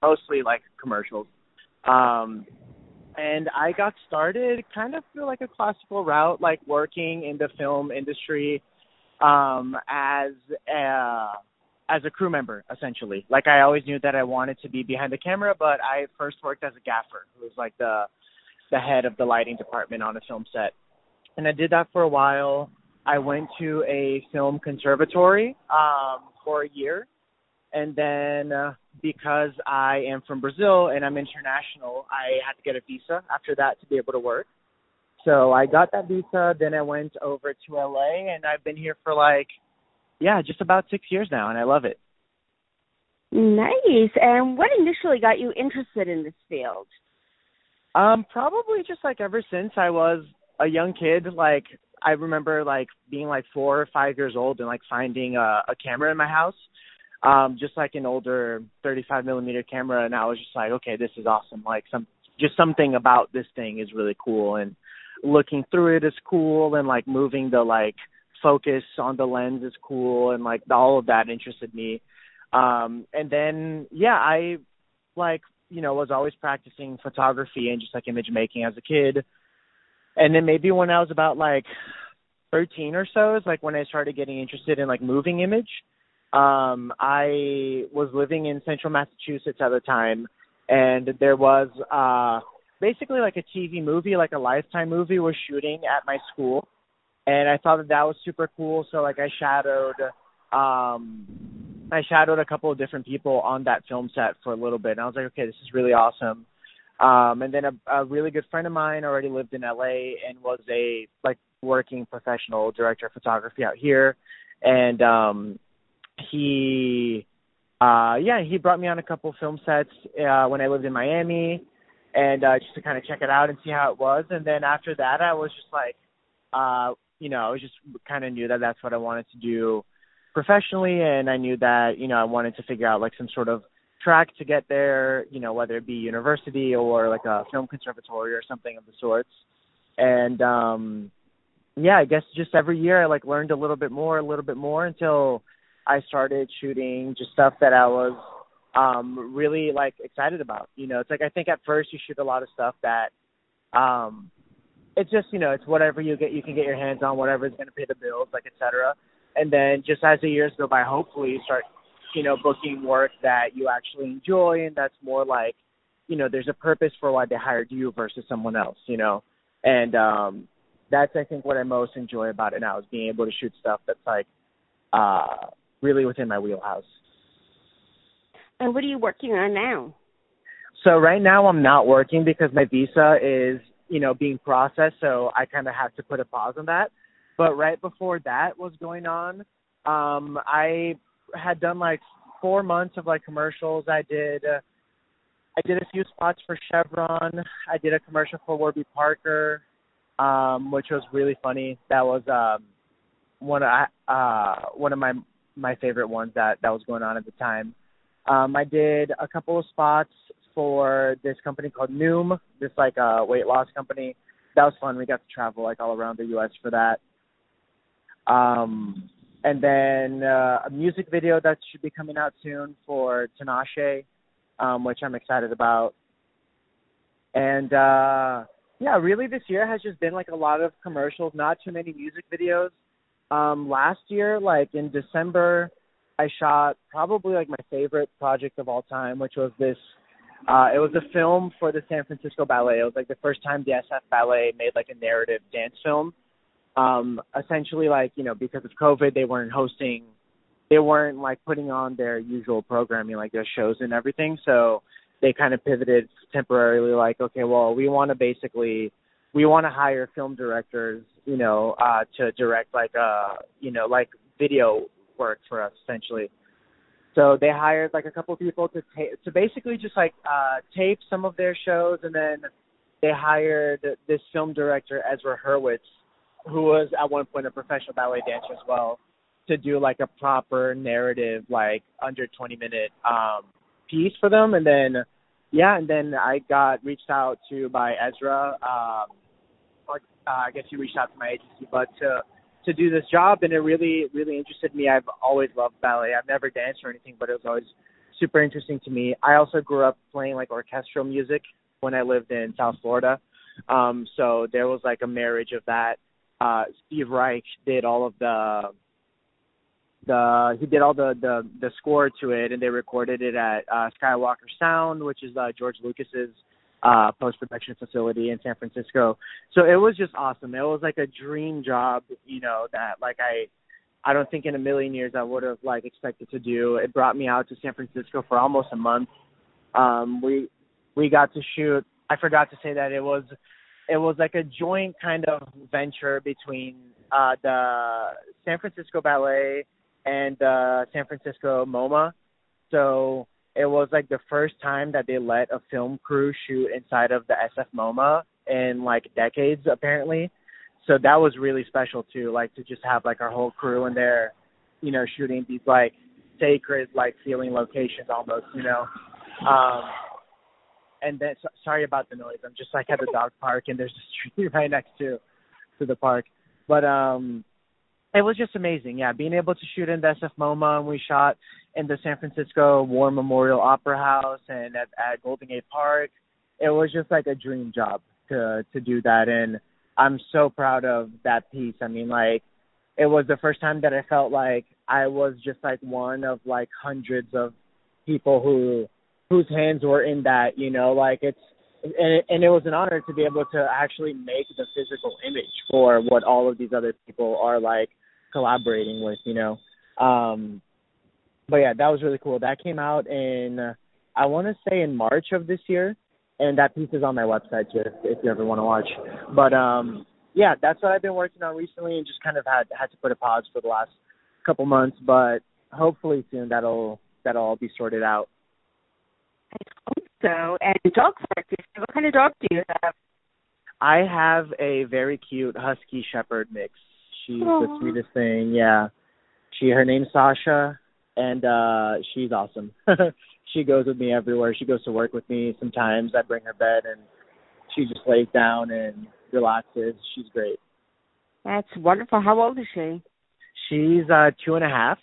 mostly like commercials. Um, and I got started kind of through like a classical route, like working in the film industry as a as a crew member, essentially. Like I always knew that I wanted to be behind the camera, but I first worked as a gaffer, who was like the head of the lighting department on a film set, and I did that for a while. I went to a film conservatory for a year, and then because I am from Brazil and I'm international, I had to get a visa after that to be able to work. So I got that visa, then I went over to LA, and I've been here for like, yeah, just about 6 years now, and I love it. Nice. And what initially got you interested in this field? Probably just like ever since I was a young kid, like I remember like being like 4 or 5 years old and like finding a camera in my house, just like an older 35 millimeter camera, and I was just like, okay, this is awesome. Like something about this thing is really cool, and looking through it is cool, and like moving the like focus on the lens is cool, and like all of that interested me. And then yeah, I like was always practicing photography and just like image making as a kid. And then maybe when I was about like 13 or so is like when I started getting interested in like moving image. I was living in central Massachusetts at the time, and there was basically like a TV movie, like a Lifetime movie was shooting at my school, and I thought that was super cool. So like I shadowed a couple of different people on that film set for a little bit, and I was like, okay, this is really awesome. And then a really good friend of mine already lived in LA and was a like working professional director of photography out here, and he brought me on a couple film sets when I lived in Miami, and just to kind of check it out and see how it was. And then after that, I was just like, I was just kind of knew that that's what I wanted to do professionally, and I knew that I wanted to figure out like some sort of track to get there, whether it be university or like a film conservatory or something of the sorts. And I guess just every year I like learned a little bit more until I started shooting just stuff that I was really like excited about. It's like I think at first you shoot a lot of stuff that it's just it's whatever you can get your hands on, whatever is going to pay the bills, like etc. And then just as the years go by, hopefully you start booking work that you actually enjoy, and that's more like there's a purpose for why they hired you versus someone else. And that's I think what I most enjoy about it now is being able to shoot stuff that's like really within my wheelhouse. And what are you working on now? So right now I'm not working because my visa is, being processed, so I kind of have to put a pause on that. But right before that was going on, I had done like 4 months of like commercials. I did a few spots for Chevron. I did a commercial for Warby Parker, which was really funny. That was one of my favorite ones that was going on at the time. I did a couple of spots for this company called Noom, this like weight loss company. That was fun. We got to travel like all around the U.S. for that. And then a music video that should be coming out soon for Tinashe, which I'm excited about. And really this year has just been like a lot of commercials, not too many music videos. Last year, like in December, I shot probably like my favorite project of all time, which was this. It was a film for the San Francisco Ballet. It was like the first time the SF Ballet made like a narrative dance film. Essentially, like, because of COVID, they weren't like putting on their usual programming, like their shows and everything. So they kind of pivoted temporarily, like, okay, well, we want to hire film directors, to direct like, like video work for us, essentially. So they hired like a couple people to basically just like tape some of their shows, and then they hired this film director, Ezra Hurwitz, who was at one point a professional ballet dancer as well, to do like a proper narrative, like under 20-minute piece for them. And then I got reached out to by Ezra, I guess he reached out to my agency, but to do this job, and it really, really interested me. I've always loved ballet. I've never danced or anything, but it was always super interesting to me. I also grew up playing like orchestral music when I lived in South Florida. So there was like a marriage of that. Steve Reich did all of the score to it, and they recorded it at Skywalker Sound, which is George Lucas's post-production facility in San Francisco. So it was just awesome. It was like a dream job, that like I don't think in a million years I would have like expected to do. It brought me out to San Francisco for almost a month. We got to shoot. I forgot to say that it was like a joint kind of venture between the San Francisco Ballet and San Francisco MoMA. So it was like the first time that they let a film crew shoot inside of the SF MoMA in like decades, apparently. So that was really special too, like to just have like our whole crew in there, shooting these like sacred, like feeling locations almost, And then, sorry about the noise. I'm just like at the dog park, and there's a street right next to the park. But it was just amazing, yeah, being able to shoot in the SF MoMA, and we shot in the San Francisco War Memorial Opera House and at Golden Gate Park. It was just like a dream job to do that, and I'm so proud of that piece. I mean, like, it was the first time that I felt like I was just like one of like hundreds of people whose hands were in that, like and it was an honor to be able to actually make the physical image for what all of these other people are like collaborating with, But yeah, that was really cool. That came out in, I want to say in March of this year, and that piece is on my website too, if you ever want to watch. But yeah, that's what I've been working on recently, and just kind of had to put a pause for the last couple months, but hopefully soon that'll all be sorted out. I hope so. And dog practice, what kind of dog do you have? I have a very cute Husky Shepherd mix. She's Aww. the sweetest thing, yeah. Her name's Sasha, and she's awesome. She goes with me everywhere. She goes to work with me. Sometimes I bring her bed, and she just lays down and relaxes. She's great. That's wonderful. How old is she? She's 2.5.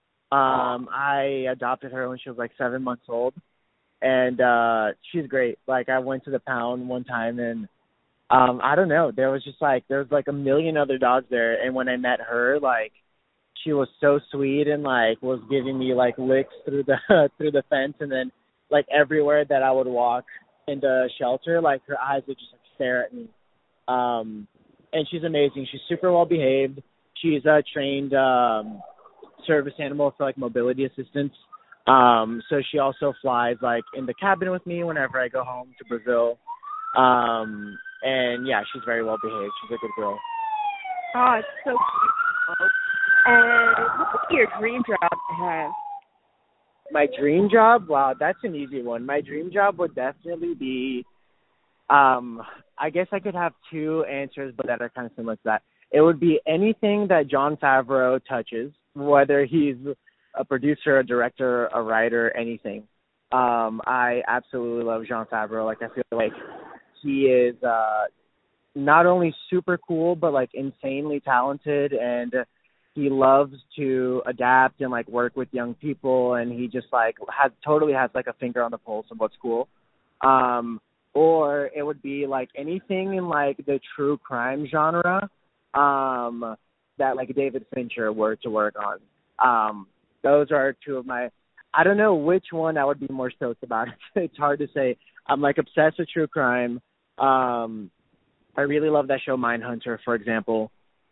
I adopted her when she was like 7 months old. And she's great. Like, I went to the pound one time, and I don't know, there was like a million other dogs there, and when I met her, like, she was so sweet and like was giving me like licks through the fence, and then like everywhere that I would walk in the shelter, like her eyes would just like stare at me. And she's amazing. She's super well behaved. She's a trained service animal for like mobility assistance. So she also flies like in the cabin with me whenever I go home to Brazil. And yeah, she's very well behaved. She's a good girl. Oh, it's so beautiful. And what would be your dream job to have? My dream job? Wow, that's an easy one. My dream job would definitely be, I guess I could have two answers, but that are kind of similar to that. It would be anything that Jon Favreau touches, whether he's a producer, a director, a writer, anything. I absolutely love Jon Favreau. Like, I feel like he is not only super cool, but like insanely talented, and he loves to adapt and like work with young people, and he just like totally has like a finger on the pulse of what's cool. Or it would be like anything in like the true crime genre that like David Fincher were to work on. Those are two of my, I don't know which one I would be more stoked about. It's hard to say. I'm like obsessed with true crime. I really love that show Mindhunter, for example.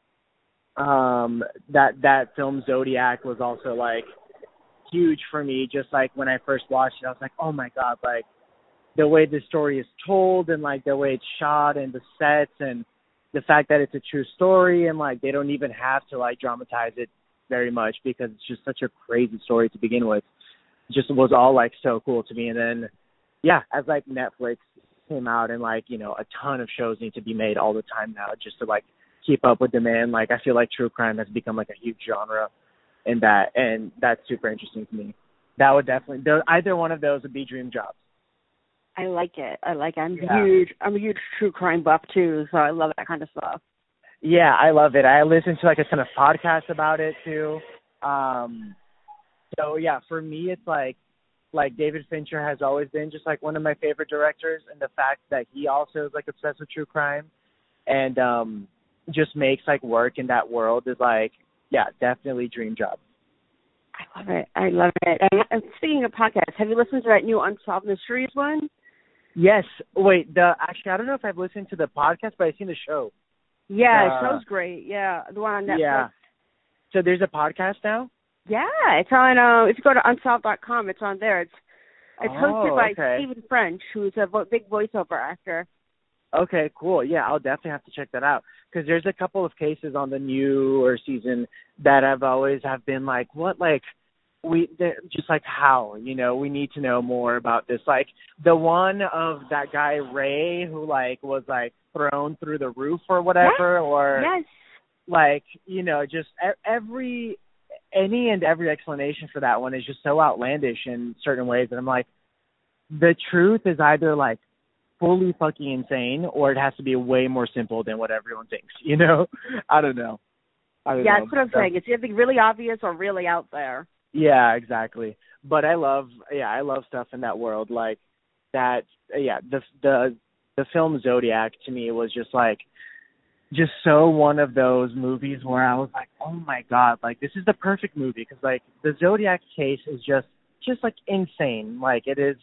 That film Zodiac was also like huge for me. Just like when I first watched it, I was like, oh my God, like the way the story is told and like the way it's shot and the sets and the fact that it's a true story, and like they don't even have to like dramatize it very much because it's just such a crazy story to begin with. It just was all like so cool to me. And then yeah, as like Netflix came out and like, you know, a ton of shows need to be made all the time now just to like keep up with demand. Like, I feel like true crime has become like a huge genre in that, and that's super interesting to me. That would definitely, either one of those would be dream jobs. I like it. I'm a huge true crime buff too, so I love that kind of stuff. Yeah, I love it. I listen to like a ton of podcasts about it too. So yeah, for me, it's like like David Fincher has always been just like one of my favorite directors, and the fact that he also is like obsessed with true crime and just makes like work in that world is like, yeah, definitely dream job. I love it. I love it. And speaking of podcasts, have you listened to that new Unsolved Mysteries one? Yes. Wait, actually, I don't know if I've listened to the podcast, but I've seen the show. Yeah, the show's great. Yeah, the one on Netflix. Yeah. So there's a podcast now? Yeah, it's on. If you go to unsolved.com, it's on there. It's hosted by Stephen French, who's a big voiceover actor. Okay, cool. Yeah, I'll definitely have to check that out because there's a couple of cases on the newer season that I've always have been like, what, like, just like how, you know, we need to know more about this. Like the one of that guy Ray who like was like thrown through the roof or whatever, or like, you know, just any and every explanation for that one is just so outlandish in certain ways that I'm like, the truth is either like fully fucking insane or it has to be way more simple than what everyone thinks, you know? I don't know. That's what I'm saying. It's either really obvious or really out there. Yeah, exactly. But I love stuff in that world like that. Yeah, the film Zodiac to me was just so one of those movies where I was like, oh my god, like this is the perfect movie because like the Zodiac case is just like insane. Like it is.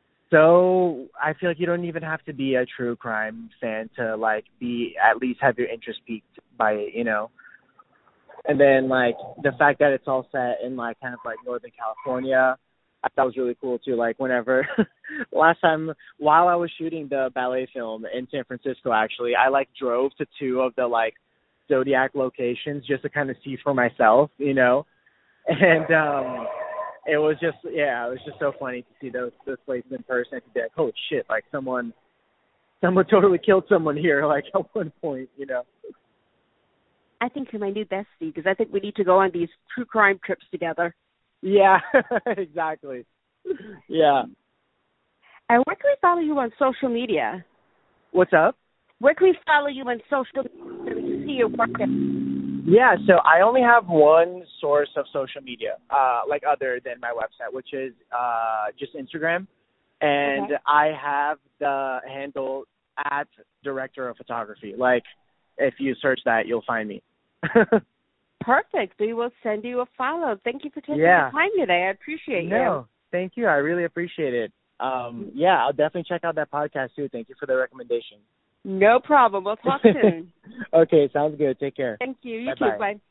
So I feel like you don't even have to be a true crime fan to like at least have your interest piqued by it, you know. And then like the fact that it's all set in like kind of like Northern California, I thought was really cool too. Like whenever last time while I was shooting the ballet film in San Francisco, actually, I like drove to two of the like Zodiac locations just to kind of see for myself, you know. And it was just so funny to see those places in person and to be like, holy shit, like someone totally killed someone here, like at one point, you know. I think you're my new bestie because I think we need to go on these true crime trips together. Yeah, exactly. Yeah. And where can we follow you on social media? What's up? Where can we follow you on social media so we can see your work? Yeah, so I only have one source of social media, like other than my website, which is just Instagram. And I have the handle at Director of Photography. Like, if you search that, you'll find me. Perfect. We will send you a follow. Thank you for taking the time today. I appreciate you. No, thank you. I really appreciate it. I'll definitely check out that podcast too. Thank you for the recommendation. No problem. We'll talk soon. Okay, sounds good. Take care. Thank you. You Bye-bye. too. Bye.